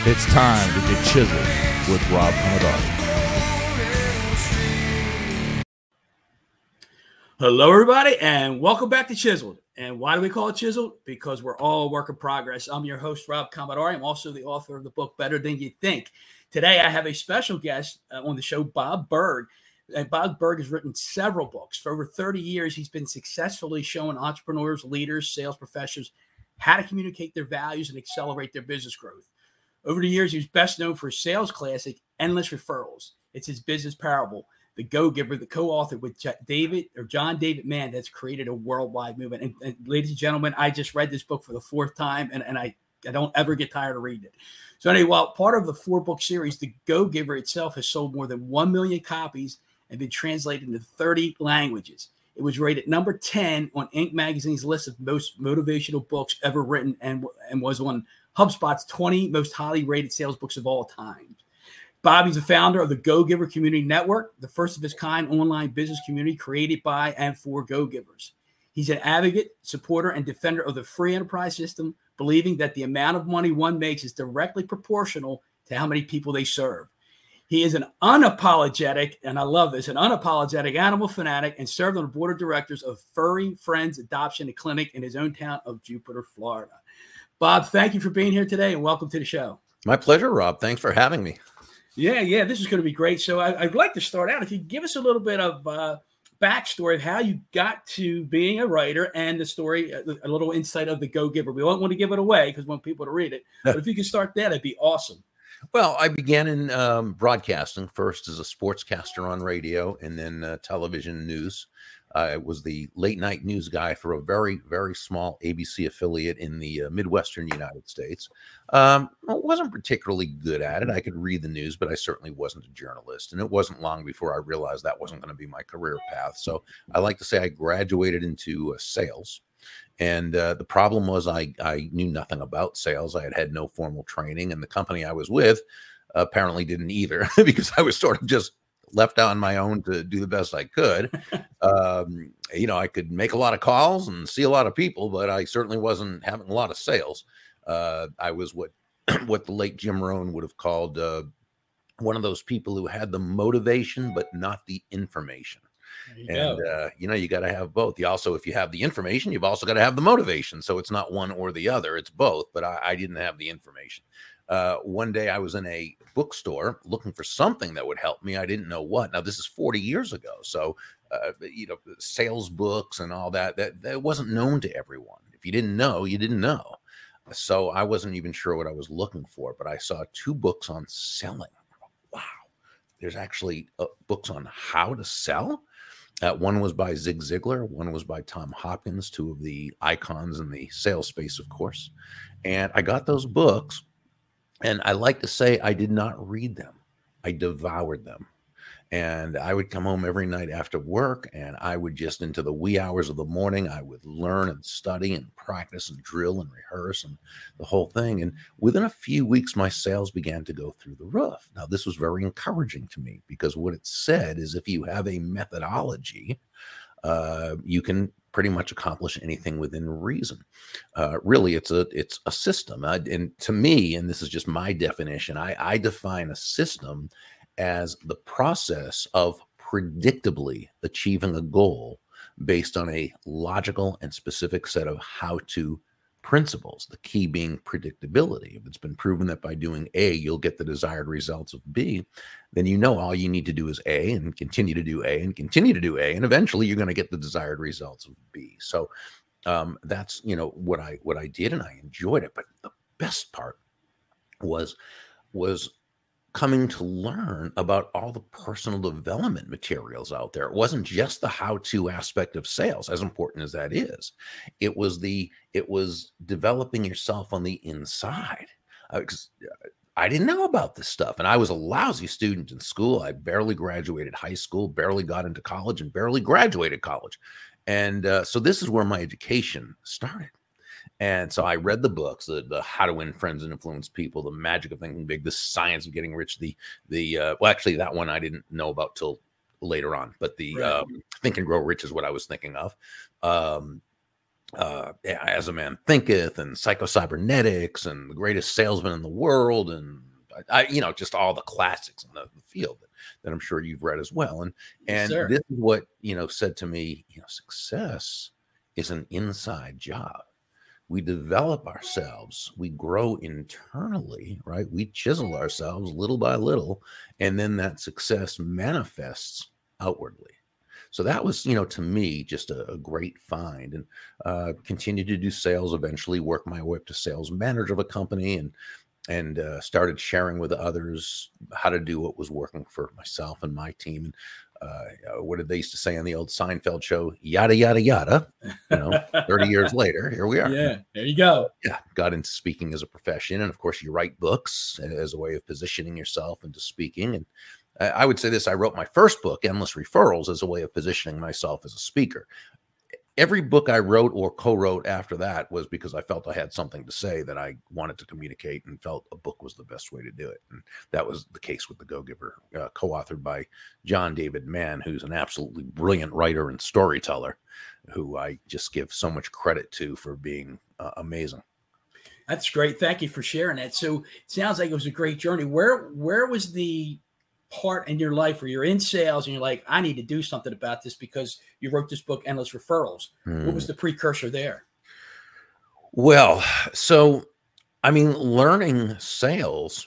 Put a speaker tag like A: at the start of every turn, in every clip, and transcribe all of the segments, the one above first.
A: It's time to get chiseled with Rob Commodore.
B: Hello, everybody, and welcome back to Chiseled. And why do we call it Chiseled? Because we're all a work in progress. I'm your host, Rob Commodore. I'm also the author of the book, Better Than You Think. Today, I have a special guest on the show, Bob Burg. Bob Burg has written several books. For over 30 years, he's been successfully showing entrepreneurs, leaders, sales professionals how to communicate their values and accelerate their business growth. Over the years, he was best known for his sales classic, Endless Referrals. It's his business parable, The Go-Giver, the co-author with John David Mann, that's created a worldwide movement. And ladies and gentlemen, I just read this book for the fourth time, and I don't ever get tired of reading it. So anyway, while part of the 4-book series, The Go-Giver itself has sold more than 1 million copies and been translated into 30 languages. It was rated number 10 on Inc. magazine's list of most motivational books ever written and was on HubSpot's 20 most highly rated sales books of all time. Bobby's the founder of the Go-Giver Community Network, the first of its kind online business community created by and for Go-Givers. He's an advocate, supporter, and defender of the free enterprise system, believing that the amount of money one makes is directly proportional to how many people they serve. He is an unapologetic, and I love this, an unapologetic animal fanatic, and served on the board of directors of Furry Friends Adoption Clinic in his own town of Jupiter, Florida. Bob, thank you for being here today, and welcome to the show.
C: My pleasure, Rob. Thanks for having me.
B: Yeah, this is going to be great. So I'd like to start out, if you give us a little bit of backstory of how you got to being a writer and the story, a little insight of the Go-Giver. We don't want to give it away because we want people to read it. But if you could start there, that'd be awesome.
C: Well, I began in broadcasting, first as a sportscaster on radio and then television news. I was the late night news guy for a very, very small ABC affiliate in the Midwestern United States. I wasn't particularly good at it. I could read the news, but I certainly wasn't a journalist. And it wasn't long before I realized that wasn't going to be my career path. So I like to say I graduated into sales. And the problem was I knew nothing about sales. I had no formal training, and the company I was with apparently didn't either, because I was sort of just left on my own to do the best I could. I could make a lot of calls and see a lot of people, but I certainly wasn't having a lot of sales. I was what the late Jim Rohn would have called one of those people who had the motivation, but not the information. And, you got to have both. You also, if you have the information, you've also got to have the motivation. So it's not one or the other, it's both. But I didn't have the information. One day I was in a bookstore looking for something that would help me. I didn't know what. Now, this is 40 years ago. So, sales books and all that wasn't known to everyone. If you didn't know, you didn't know. So I wasn't even sure what I was looking for, but I saw 2 books on selling. Wow. There's actually books on how to sell. One was by Zig Ziglar. One was by Tom Hopkins, 2 of the icons in the sales space, of course. And I got those books, and I like to say I did not read them. I devoured them. And I would come home every night after work, and I would just into the wee hours of the morning, I would learn and study and practice and drill and rehearse and the whole thing. And within a few weeks, my sales began to go through the roof. Now, this was very encouraging to me, because what it said is if you have a methodology, you can pretty much accomplish anything within reason. Really, it's a system. And to me, and this is just my definition, I define a system as the process of predictably achieving a goal based on a logical and specific set of how-to principles, the key being predictability. If it's been proven that by doing A, you'll get the desired results of B, then all you need to do is A and continue to do A and continue to do A, and eventually you're going to get the desired results of B. So that's, what I did, and I enjoyed it. But the best part was coming to learn about all the personal development materials out there. It wasn't just the how-to aspect of sales, as important as that is. It was developing yourself on the inside. I didn't know about this stuff, and I was a lousy student in school. I barely graduated high school, barely got into college, and barely graduated college. And so this is where my education started. And so I read the books, the How to Win Friends and Influence People, The Magic of Thinking Big, The Science of Getting Rich, well, actually that one I didn't know about till later on, but the Think and Grow Rich is what I was thinking of. As a Man Thinketh and Psycho-Cybernetics and The Greatest Salesman in the World, and just all the classics in the field that I'm sure you've read as well. And
B: Yes,
C: this is what, said to me, success is an inside job. We develop ourselves, we grow internally, right? We chisel ourselves little by little, and then that success manifests outwardly. So that was, to me, just a great find, and continued to do sales, eventually worked my way up to sales manager of a company, and started sharing with others how to do what was working for myself and my team. And what did they used to say on the old Seinfeld show? Yada, yada, yada. 30 years later, here we are.
B: Yeah, there you go.
C: Yeah, got into speaking as a profession. And of course, you write books as a way of positioning yourself into speaking. And I would say this, I wrote my first book, Endless Referrals, as a way of positioning myself as a speaker. Every book I wrote or co-wrote after that was because I felt I had something to say that I wanted to communicate, and felt a book was the best way to do it. And that was the case with The Go-Giver, co-authored by John David Mann, who's an absolutely brilliant writer and storyteller, who I just give so much credit to for being amazing.
B: That's great. Thank you for sharing that. So it sounds like it was a great journey. Where was the part in your life where you're in sales and you're like, I need to do something about this, because you wrote this book, Endless Referrals? What was the precursor there?
C: Well, so, learning sales,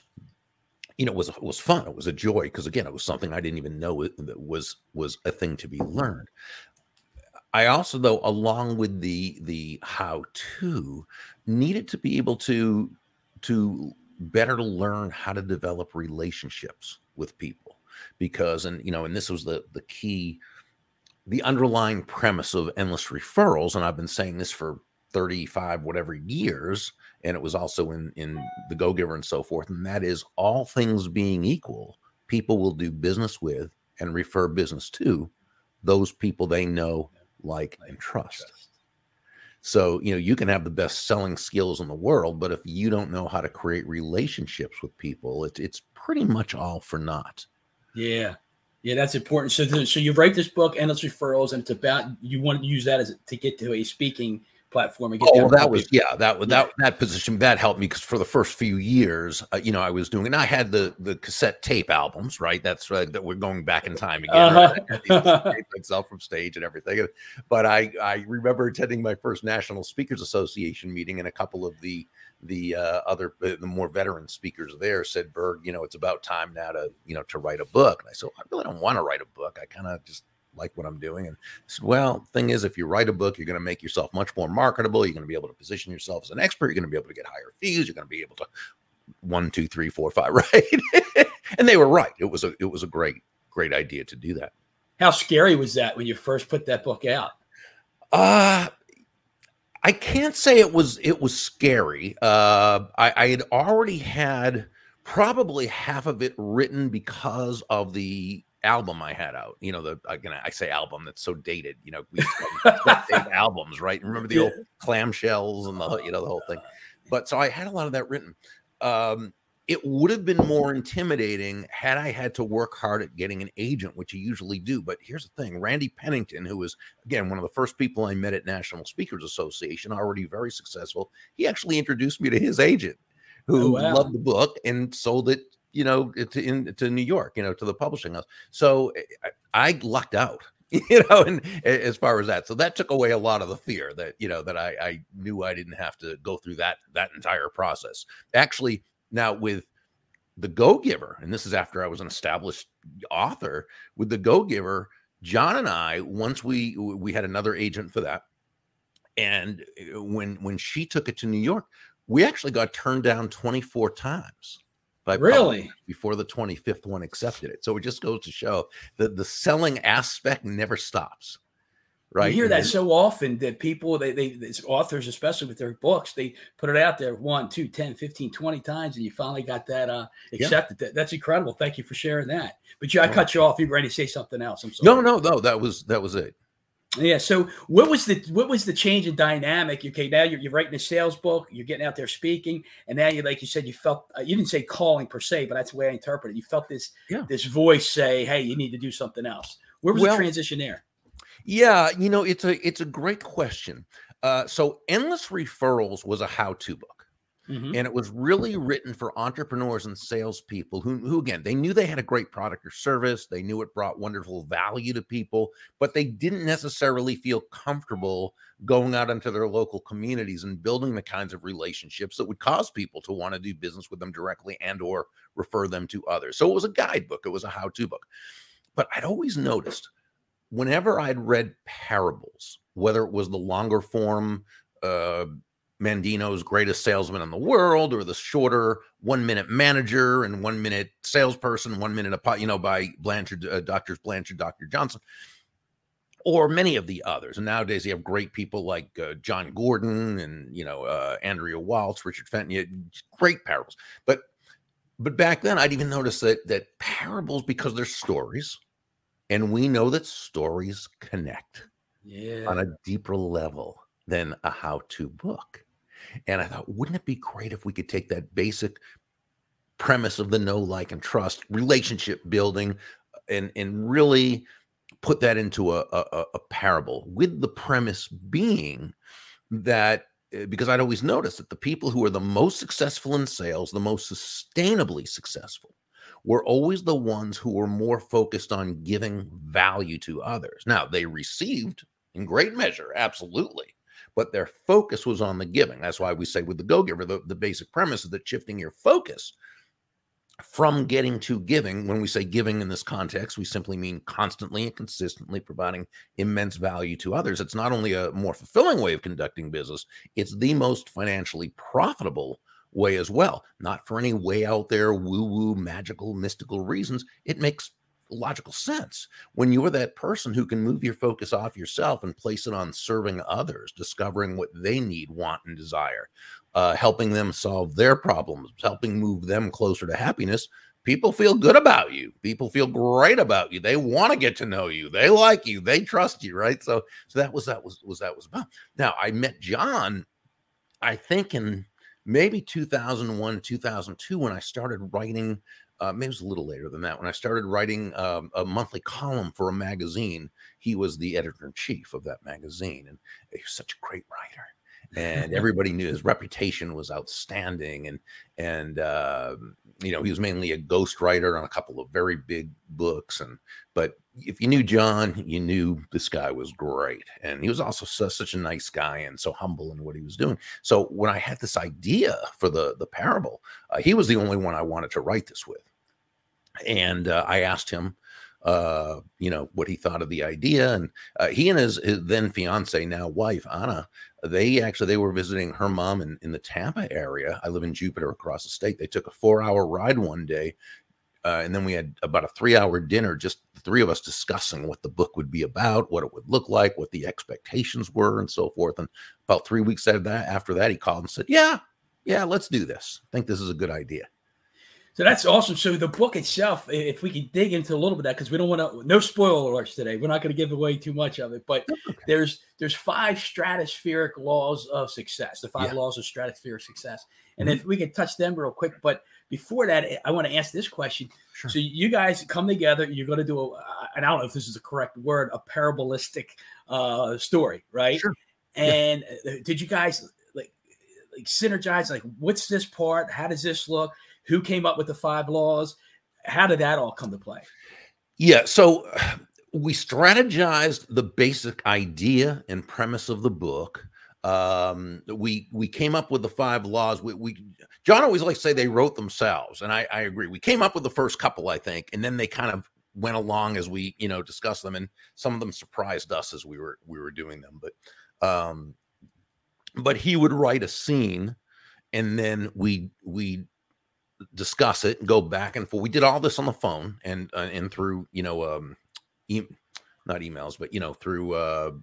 C: was fun. It was a joy, because again, it was something I didn't even know that was a thing to be learned. I also, though, along with the how-to, needed to be able to better learn how to develop relationships with people, because, and this was the key, the underlying premise of Endless Referrals. And I've been saying this for 35 whatever years, and it was also in The Go-Giver and so forth. And that is, all things being equal, people will do business with and refer business to those people they know, like, and trust. So, you can have the best selling skills in the world, but if you don't know how to create relationships with people, it's pretty much all for naught.
B: Yeah. Yeah, that's important. So you write this book, Endless Referrals, and it's about, you want to use that to get to a speaking platform and get
C: that position that helped me, because for the first few years, I was doing, and I had the cassette tape albums, right? That's right, that we're going back in time again. Right? Myself from stage and everything. But I remember attending my first National Speakers Association meeting, and a couple of the more veteran speakers there said, Berg, it's about time now to write a book. And I said, I really don't want to write a book. I kind of just like what I'm doing. And I said, well, thing is, if you write a book, you're going to make yourself much more marketable. You're going to be able to position yourself as an expert. You're going to be able to get higher fees. You're going to be able to 1, 2, 3, 4, 5, right? And they were right. It was a great idea to do that.
B: How scary was that when you first put that book out?
C: I can't say it was scary. I had already had probably half of it written because of the album I had out. I say album, that's so dated. We had albums, right? Remember the old clamshells and the whole thing. But so I had a lot of that written. It would have been more intimidating had I had to work hard at getting an agent, which you usually do. But here's the thing: Randy Pennington, who was, again, one of the first people I met at National Speakers Association, already very successful, he actually introduced me to his agent, who loved the book and sold it, to New York, to the publishing house. So I lucked out, and as far as that. So that took away a lot of the fear that, that I knew I didn't have to go through that entire process. Actually, now with The Go-Giver, and this is after I was an established author, with The Go-Giver, John and I, once we had another agent for that. And when she took it to New York, we actually got turned down 24 times.
B: Really?
C: Before the 25th one accepted it. So it just goes to show that the selling aspect never stops. Right.
B: You hear that so often, that people, they authors, especially with their books, they put it out there 1, 2, 10, 15, 20 times, and you finally got that accepted. Yeah. That's incredible. Thank you for sharing that. But I cut you off. You were ready to say something else. I'm sorry.
C: No. That was it.
B: Yeah. So what was the change in dynamic? Okay, now you're writing a sales book, you're getting out there speaking, and now like you said, you felt, you didn't say calling per se, but that's the way I interpret it. You felt this voice say, hey, you need to do something else. Where was the transition there?
C: Yeah, it's a great question. So Endless Referrals was a how-to book.
B: Mhm.
C: And it was really written for entrepreneurs and salespeople who, again, they knew they had a great product or service. They knew it brought wonderful value to people, but they didn't necessarily feel comfortable going out into their local communities and building the kinds of relationships that would cause people to want to do business with them directly and or refer them to others. So it was a guidebook. It was a how-to book. But I'd always noticed whenever I'd read parables, whether it was the longer form, Mandino's Greatest Salesman in the World, or the shorter 1 Minute Manager and 1 Minute Salesperson, 1 Minute by Blanchard, Dr. Blanchard, Dr. Johnson, or many of the others. And nowadays you have great people like John Gordon and Andrea Waltz, Richard Fenton, great parables. But back then I'd even notice that parables, because they're stories, and we know that stories connect on a deeper level than a how-to book. And I thought, wouldn't it be great if we could take that basic premise of the know, like, and trust, relationship building, and really put that into a parable, with the premise being that, because I'd always noticed that the people who are the most successful in sales, the most sustainably successful, were always the ones who were more focused on giving value to others. Now, they received in great measure, absolutely, but their focus was on the giving. That's why we say with the Go-Giver, the basic premise is that shifting your focus from getting to giving. When we say giving in this context, we simply mean constantly and consistently providing immense value to others. It's not only a more fulfilling way of conducting business, it's the most financially profitable way as well. Not for any way out there woo-woo, magical, mystical reasons. It makes logical sense when you're that person who can move your focus off yourself and place it on serving others, discovering what they need, want, and desire, helping them solve their problems, helping move them closer to happiness. People feel good about you. People feel great about you. They want to get to know you. They like you. They trust you, right? So that was about. Now, I met John, I think, in maybe 2001, 2002, when I started writing. Maybe it was a little later than that. When I started writing a monthly column for a magazine, he was the editor-in-chief of that magazine, and he was such a great writer. And everybody knew his reputation was outstanding. And he was mainly a ghostwriter on a couple of very big books. But if you knew John, you knew this guy was great. And he was also such a nice guy and so humble in what he was doing. So when I had this idea for the parable, he was the only one I wanted to write this with. And I asked him, what he thought of the idea. And he and his then fiance, now wife, Anna, they were visiting her mom in the Tampa area. I live in Jupiter, across the state. They took a 4-hour ride one day. And then we had about a 3-hour dinner, just the three of us discussing what the book would be about, what it would look like, what the expectations were, and so forth. And about 3 weeks after that, he called and said, yeah, let's do this. I think this is a good idea.
B: So that's awesome. So the book itself, if we could dig into a little bit of that, because we don't want to, no spoiler alerts today. We're not going to give away too much of it, but there's 5 stratospheric laws of success, the 5 laws of stratospheric success. And if we could touch them real quick, but before that, I want to ask this question. Sure. So you guys come together, you're going to do and I don't know if this is the correct word, a parabolistic story, right? Sure. And did you guys like synergize? Like, what's this part? How does this look? Who came up with the 5 laws? How did that all come to play? Yeah, so we strategized the basic idea and premise of the book. We came up with the 5 laws. John always likes to say they wrote themselves, and I agree. We came up with the first couple, I think, and then they kind of went along as we discussed them, and some of them surprised us as we were doing them. But he would write a scene, and then we discuss it and go back and forth. We did all this on the phone and through not emails, but through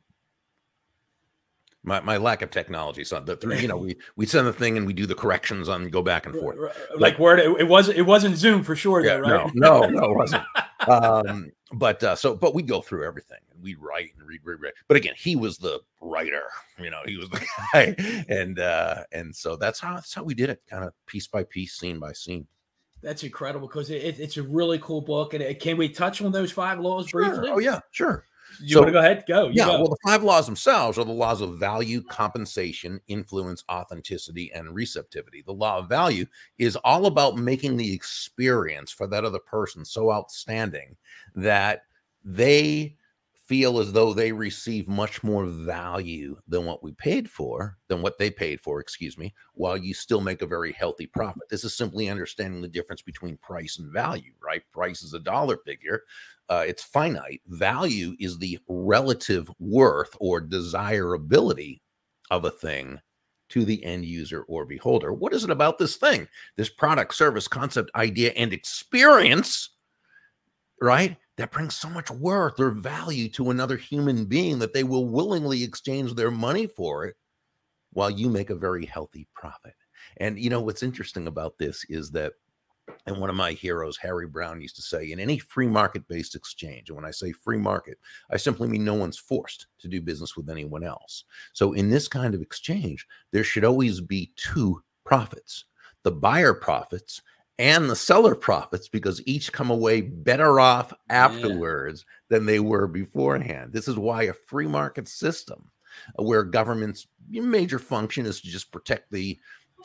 B: my lack of technology. So we send the thing and we do the corrections on, go back and forth. Like Word, it wasn't Zoom for sure. Yeah, though, right?
C: No, it wasn't. But we go through everything and we write and read. But again, he was the writer, he was the guy. And so that's how we did it, kind of piece by piece, scene by scene. That's incredible, because it's a really cool book. And can we touch on those 5 laws briefly?
B: Oh yeah, sure. You want to go ahead? Go.
C: Yeah, well, the 5 laws themselves are the laws of value, compensation, influence, authenticity, and receptivity. The law of value is all about making the experience for that other person so outstanding that they feel as though they receive much more value than what they paid for, excuse me, while you still make a very healthy profit. This is simply understanding the difference between price and value, right? Price is a dollar figure. It's finite. Value is the relative worth or desirability of a thing to the end user or beholder. What is it about this thing, this product, service, concept, idea, and experience, right, that brings so much worth or value to another human being that they will willingly exchange their money for it while you make a very healthy profit? And what's interesting about this is that, and one of my heroes, Harry Brown, used to say, in any free market-based exchange, and when I say free market, I simply mean no one's forced to do business with anyone else. So in this kind of exchange, there should always be 2 profits: the buyer profits and the seller profits, because each come away better off afterwards than they were beforehand. This is why a free market system, where government's major function is to just protect the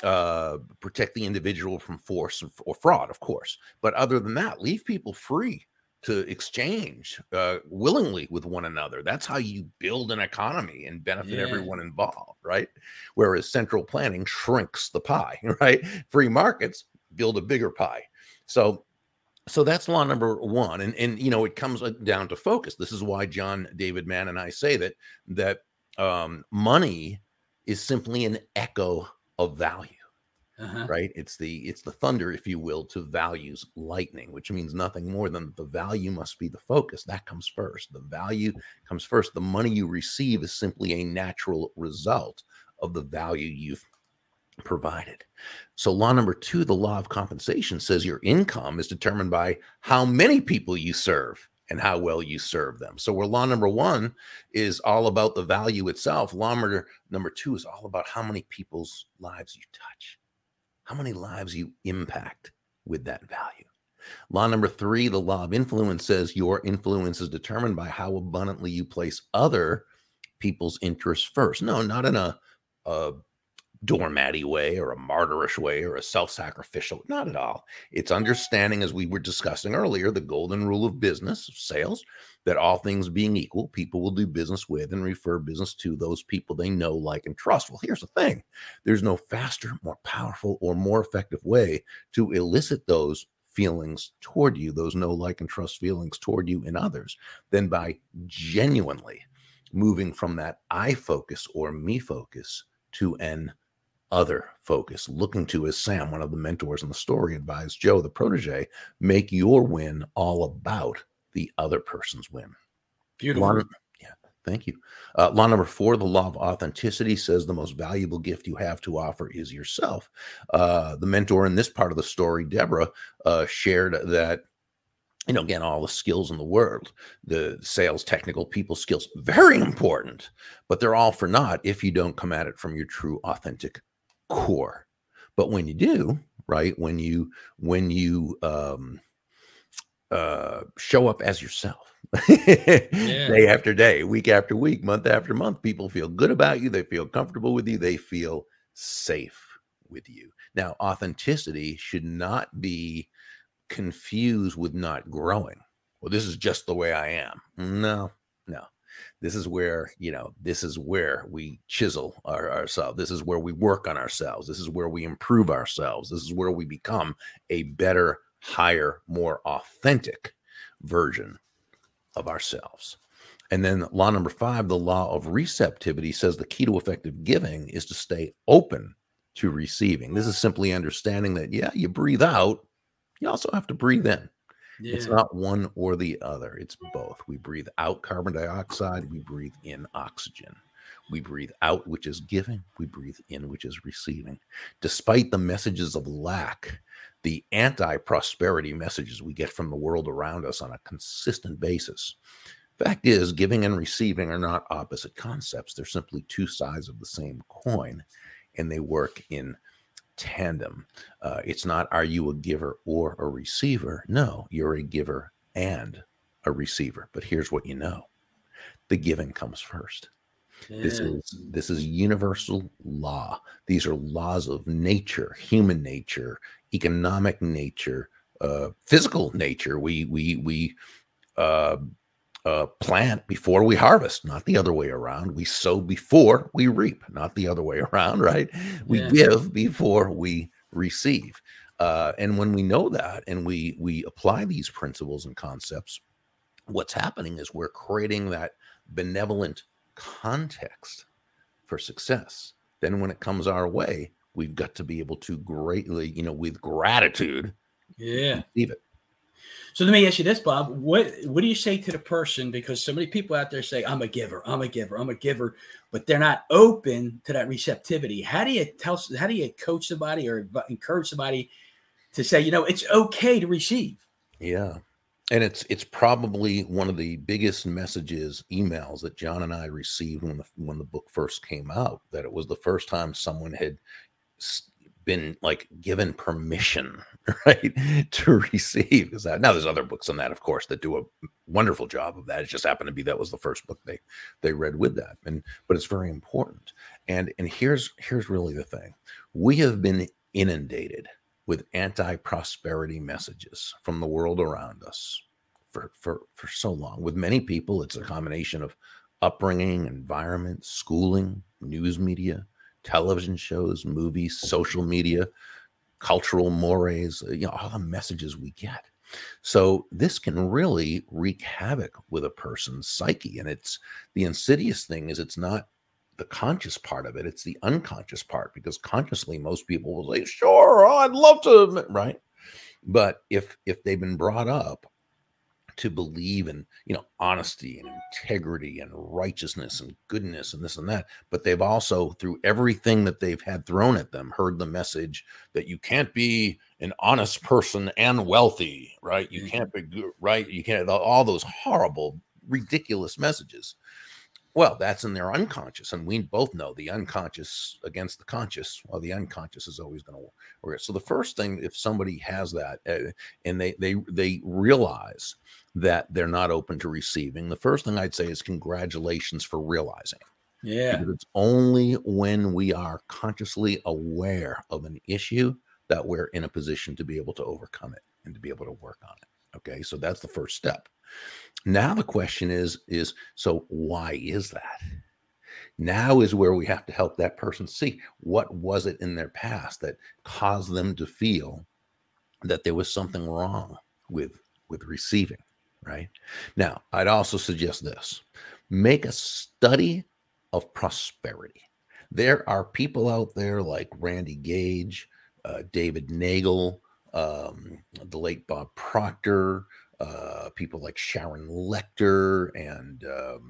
C: individual from force or fraud, of course, but other than that, leave people free to exchange willingly with one another. That's how you build an economy and benefit everyone involved, right? Whereas central planning shrinks the pie, right? Free markets build a bigger pie. So that's law number 1. And it comes down to focus. This is why John David Mann and I say that money is simply an echo of value. Right? It's the thunder, if you will, to value's lightning, which means nothing more than the value must be the focus. That comes first. The value comes first. The money you receive is simply a natural result of the value you've provided. So law number 2, the law of compensation, says your income is determined by how many people you serve and how well you serve them. So where law number 1 is all about the value itself, law number 2 is all about how many people's lives you touch, how many lives you impact with that value. Law number 3, the law of influence, says your influence is determined by how abundantly you place other people's interests first. No, not in a doormatty way or a martyrish way or a self-sacrificial, not at all. It's understanding, as we were discussing earlier, the golden rule of business, sales, that all things being equal, people will do business with and refer business to those people they know, like, and trust. Well, here's the thing. There's no faster, more powerful, or more effective way to elicit those feelings toward you, those know, like, and trust feelings toward you and others, than by genuinely moving from that I focus or me focus to an other focus, looking to, as Sam, one of the mentors in the story, advised Joe, the protege, make your win all about the other person's win.
B: Beautiful.
C: Thank you. Law number 4, the law of authenticity, says the most valuable gift you have to offer is yourself. The mentor in this part of the story, Deborah, shared that, again, all the skills in the world, the sales, technical, people skills, very important, but they're all for naught if you don't come at it from your true, authentic core. But when you do, right, when you show up as yourself day after day, week after week, month after month, people feel good about you, they feel comfortable with you, they feel safe with you. Now, authenticity should not be confused with not growing. Well, this is just the way I am. No. This is where, this is where we chisel ourselves. This is where we work on ourselves. This is where we improve ourselves. This is where we become a better, higher, more authentic version of ourselves. And then law number 5, the law of receptivity, says the key to effective giving is to stay open to receiving. This is simply understanding that, you breathe out, you also have to breathe in. It's not one or the other. It's both. We breathe out carbon dioxide. We breathe in oxygen. We breathe out, which is giving. We breathe in, which is receiving. Despite the messages of lack, the anti-prosperity messages we get from the world around us on a consistent basis, fact is, giving and receiving are not opposite concepts. They're simply 2 sides of the same coin, and they work in tandem. It's not, are you a giver or a receiver? No, you're a giver and a receiver. But here's what you know. the giving comes first.
B: Yeah.
C: This is universal law. These are laws of nature, human nature, economic nature, physical nature. We plant before we harvest, not the other way around. We sow before we reap, not the other way around, right? We give before we receive. And when we know that and we apply these principles and concepts, what's happening is we're creating that benevolent context for success. Then when it comes our way, we've got to be able to greatly, with gratitude, receive it.
B: So let me ask you this, Bob. What do you say to the person? Because so many people out there say, I'm a giver, but they're not open to that receptivity. How do you coach somebody or encourage somebody to say, it's okay to receive?
C: Yeah. And it's probably one of the biggest emails that John and I received when the book first came out, that it was the first time someone had been like given permission, right, to receive. Because now there's other books on that, of course, that do a wonderful job of that. It just happened to be that was the first book they read with that. But it's very important. And here's really the thing. We have been inundated with anti-prosperity messages from the world around us for so long. With many people, it's a combination of upbringing, environment, schooling, news media, television shows, movies, social media, cultural mores, all the messages we get. So this can really wreak havoc with a person's psyche. And it's the insidious thing is it's not the conscious part of it, it's the unconscious part, because consciously most people will say, sure, I'd love to, right? But if they've been brought up to believe in, honesty and integrity and righteousness and goodness and this and that, but they've also, through everything that they've had thrown at them, heard the message that you can't be an honest person and wealthy, right? You can't be good, right? You can't, all those horrible, ridiculous messages. Well, that's in their unconscious, and we both know the unconscious against the conscious. Well, the unconscious is always going to work. So the first thing, if somebody has that and they realize that they're not open to receiving, the first thing I'd say is congratulations for realizing.
B: Yeah,
C: because it's only when we are consciously aware of an issue that we're in a position to be able to overcome it and to be able to work on it. Okay, so that's the first step. Now the question is so why is that? Now is where we have to help that person see what was it in their past that caused them to feel that there was something wrong with receiving, right? Now, I'd also suggest this. Make a study of prosperity. There are people out there like Randy Gage, David Nagel, the late Bob Proctor, people like Sharon Lecter and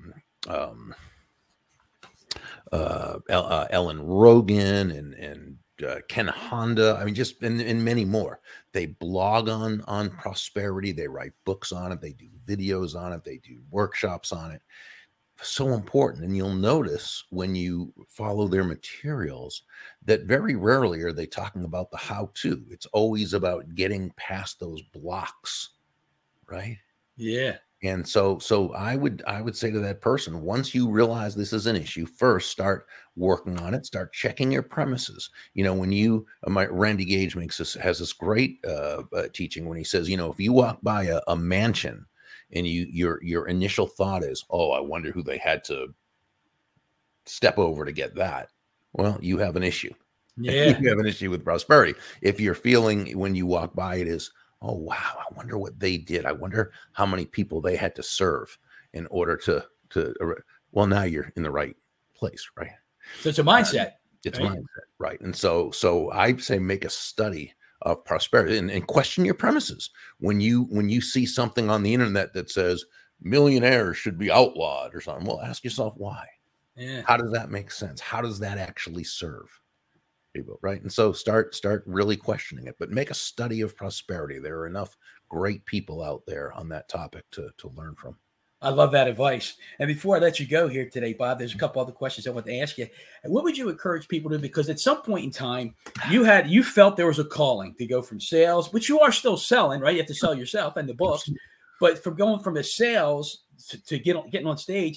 C: Ellen Rogan and Ken Honda. I mean, just and many more. They blog on prosperity. They write books on it. They do videos on it. They do workshops on it. So important. And you'll notice when you follow their materials that very rarely are they talking about the how-to. It's always about getting past those blocks. Right.
B: Yeah.
C: And so I would say to that person, once you realize this is an issue, first start working on it, start checking your premises. When Randy Gage has this great teaching when he says, if you walk by a mansion and your initial thought is, oh, I wonder who they had to step over to get that. Well, you have an issue.
B: Yeah.
C: You have an issue with prosperity. If you're feeling when you walk by it is, oh, wow, I wonder what they did. I wonder how many people they had to serve in order to well, now you're in the right place, right?
B: So it's a mindset.
C: It's right? Mindset, right? And so I'd say make a study of prosperity and question your premises. When you see something on the internet that says millionaires should be outlawed or something, well, ask yourself why.
B: Yeah.
C: How does that make sense? How does that actually serve people, right? And so start really questioning it, but make a study of prosperity. There are enough great people out there on that topic to learn from.
B: I love that advice. And before I let you go here today, Bob, there's a couple other questions I want to ask you. What would you encourage people to do? Because at some point in time, you felt there was a calling to go from sales, which you are still selling, right? You have to sell yourself and the books, but from going from the sales to getting on stage,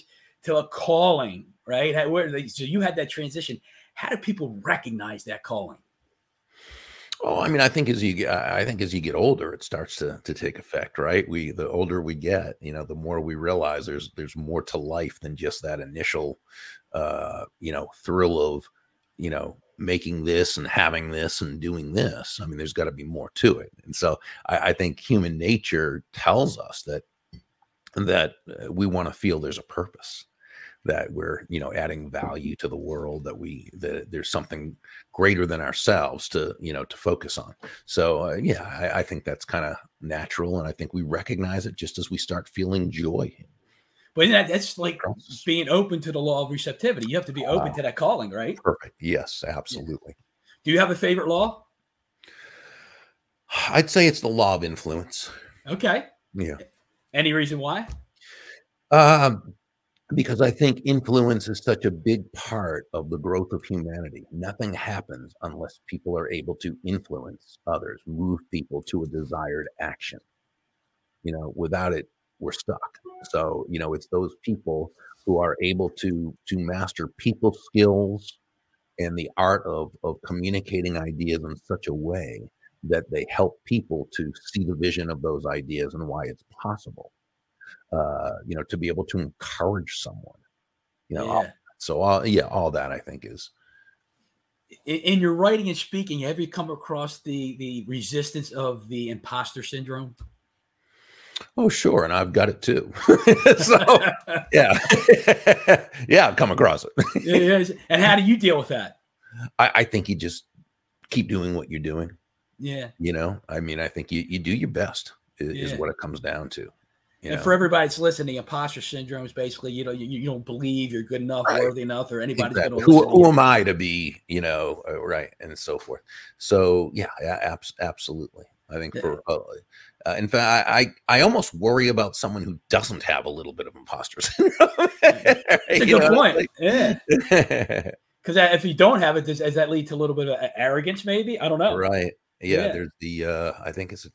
B: to a calling, right? So you had that transition. How do people recognize that calling?
C: Oh, I mean, I think as you get older, it starts to take effect, right? The older we get, the more we realize there's more to life than just that initial, thrill of, making this and having this and doing this. I mean, there's got to be more to it. And so I think human nature tells us that we want to feel there's a purpose, that we're, adding value to the world, that there's something greater than ourselves to focus on. So, I think that's kind of natural. And I think we recognize it just as we start feeling joy.
B: But that's like being open to the law of receptivity. You have to be open to that calling, right?
C: Perfect. Yes, absolutely.
B: Yeah. Do you have a favorite law?
C: I'd say it's the law of influence.
B: Okay.
C: Yeah.
B: Any reason why?
C: Because I think influence is such a big part of the growth of humanity. Nothing happens unless people are able to influence others, move people to a desired action. Without it, we're stuck. So, it's those people who are able to master people skills and the art of communicating ideas in such a way that they help people to see the vision of those ideas and why it's possible. To be able to encourage someone, all that I think is.
B: In your writing and speaking, have you come across the resistance of the imposter syndrome?
C: Oh, sure. And I've got it too. So, yeah. Yeah, I've come across it.
B: And how do you deal with that?
C: I think you just keep doing what you're doing.
B: Yeah.
C: I mean, I think you do your best is what it comes down to.
B: And for everybody that's listening, imposter syndrome is basically, you don't believe you're good enough, right, worthy enough, or anybody's going to listen.
C: Who am I to be, right, and so forth. So yeah, absolutely. I think in fact, I almost worry about someone who doesn't have a little bit of imposter syndrome.
B: That's a good point. Like, yeah. Because if you don't have it, does that lead to a little bit of arrogance? Maybe, I don't know.
C: Right. Yeah. There's the I think it's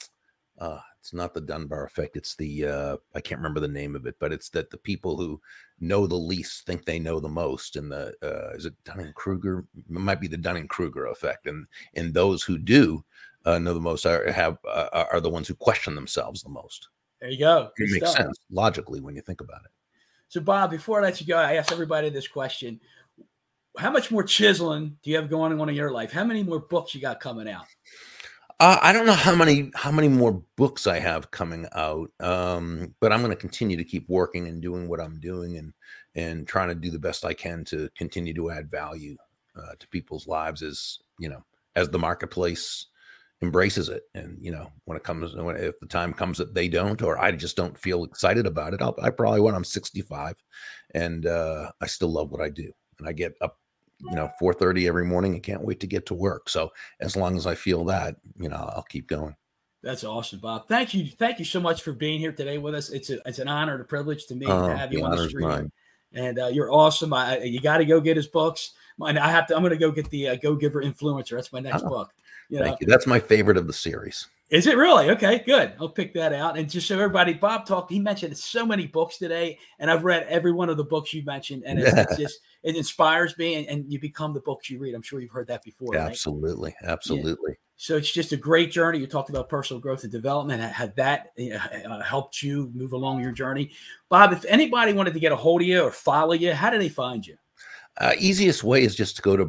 C: not the Dunbar effect. It's the I can't remember the name of it, but it's that the people who know the least think they know the most. And is it Dunning-Kruger? It might be the Dunning-Kruger effect. And those who do know the most are the ones who question themselves the most.
B: There you go.
C: It makes sense logically when you think about it.
B: So, Bob, before I let you go, I asked everybody this question: how much more chiseling do you have going on in your life? How many more books you got coming out?
C: I don't know how many more books I have coming out, but I'm going to continue to keep working and doing what I'm doing and trying to do the best I can to continue to add value to people's lives as the marketplace embraces it. And if the time comes that they don't, or I just don't feel excited about it, I probably when I'm 65 and I still love what I do, and I get up 4:30 every morning. I can't wait to get to work. So as long as I feel that, I'll keep going.
B: That's awesome, Bob. Thank you so much for being here today with us. It's an honor and a privilege to me to have you on the stream. And you're awesome. You got to go get his books. I'm going to go get the Go Giver Influencer. That's my next book.
C: Thank you. That's my favorite of the series.
B: Is it really? Okay, good. I'll pick that out. And just so everybody, Bob talked, he mentioned so many books today, and I've read every one of the books you mentioned, and it inspires me, and you become the books you read. I'm sure you've heard that before.
C: Absolutely. Right? Absolutely.
B: Yeah. So it's just a great journey. You talked about personal growth and development. Had that helped you move along your journey? Bob, if anybody wanted to get a hold of you or follow you, how do they find you?
C: Easiest way is just to go to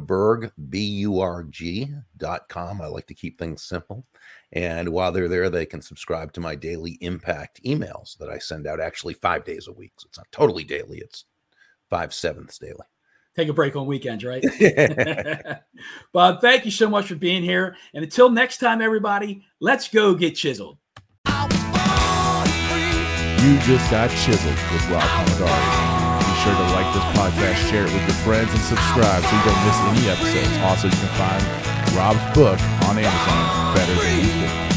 C: burg.com. I like to keep things simple. And while they're there, they can subscribe to my daily impact emails that I send out actually 5 days a week. So it's not totally daily. It's 5/7 daily.
B: Take a break on weekends, right? Bob, thank you so much for being here. And until next time, everybody, let's go get chiseled.
A: You just got chiseled with Rob Hamadari. Be sure to like this podcast, share it with your friends, and subscribe so you don't miss any episodes. Also, you can find Rob's book on Amazon, Better Than You Think.